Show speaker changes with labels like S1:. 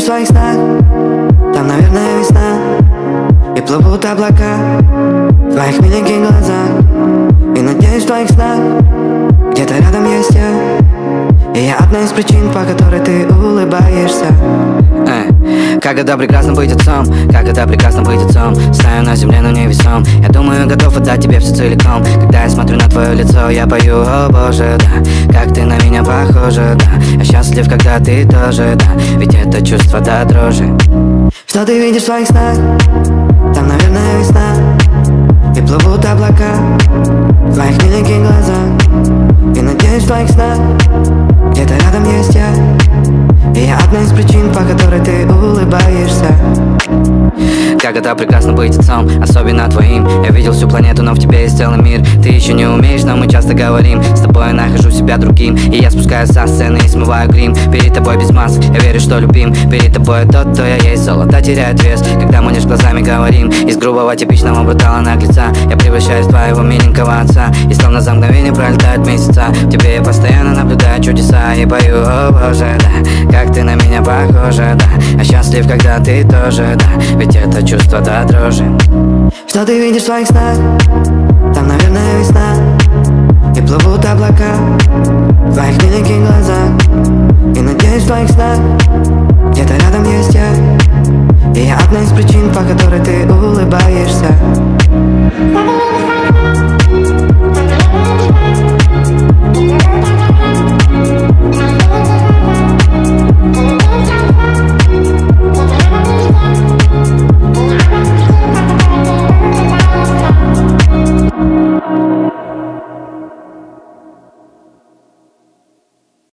S1: своих снах, там, наверное, весна, и плывут облака в твоих миленьких глазах. И надеюсь, в твоих снах где-то рядом есть я, и я одна из причин, по которой ты улыбаешься.
S2: Как это прекрасно быть отцом, как это прекрасно быть отцом. Стою на земле, но невесом. Я думаю, готов отдать тебе все целиком. Когда я смотрю на твое лицо, я пою: о боже, да, как ты на меня похожа, да. Я счастлив, когда ты тоже, да, ведь это чувство до дрожи.
S1: Что ты видишь в своих снах, там, наверное, весна, и плывут облака в твоих миленьких глазах. И надеюсь, в твоих снах где-то рядом есть я, и я одна из причин, по которой ты улыбаешься.
S2: Как это прекрасно быть отцом, особенно твоим. Я видел всю планету, но в тебе есть целый мир. Ты еще не умеешь, но мы часто говорим. С тобой я нахожу себя другим, и я спускаюсь со сцены и смываю грим. Перед тобой без масок, я верю, что любим. Перед тобой тот, кто я есть, золото теряет вес, когда мы лишь глазами говорим. Из грубого типичного брутала наглеца я превращаюсь в твоего миленького отца, и словно за мгновение пролетают месяца. В тебе я постоянно наблюдаю чудеса и пою: о боже, да, как ты на меня похожа, да. Я счастлив, когда ты тоже, да, ведь это чувство до дрожи.
S1: Что ты видишь в своих снах, там, наверное,